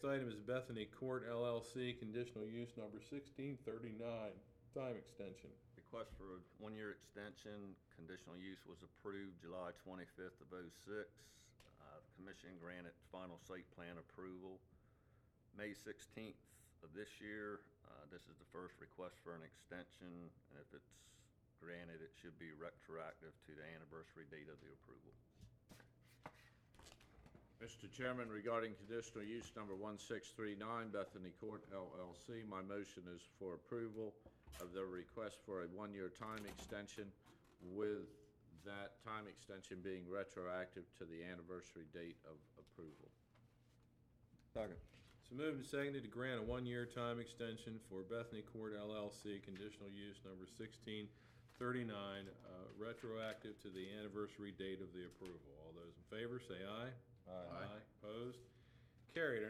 item is Bethany Court LLC, conditional use number 1639, time extension. Request for a one-year extension. Conditional use was approved July 25th of '06. The commission granted final site plan approval May 16th of this year. This is the first request for an extension, and if it's granted, it should be retroactive to the anniversary date of the approval. Mr. Chairman, regarding conditional use number 1639, Bethany Court LLC, my motion is for approval of the request for a one-year time extension, with that time extension being retroactive to the anniversary date of approval. Second. So moved and seconded to grant a one-year time extension for Bethany Court LLC, conditional use number 1639, retroactive to the anniversary date of the approval. All those in favor say aye. Aye. Opposed? Carried.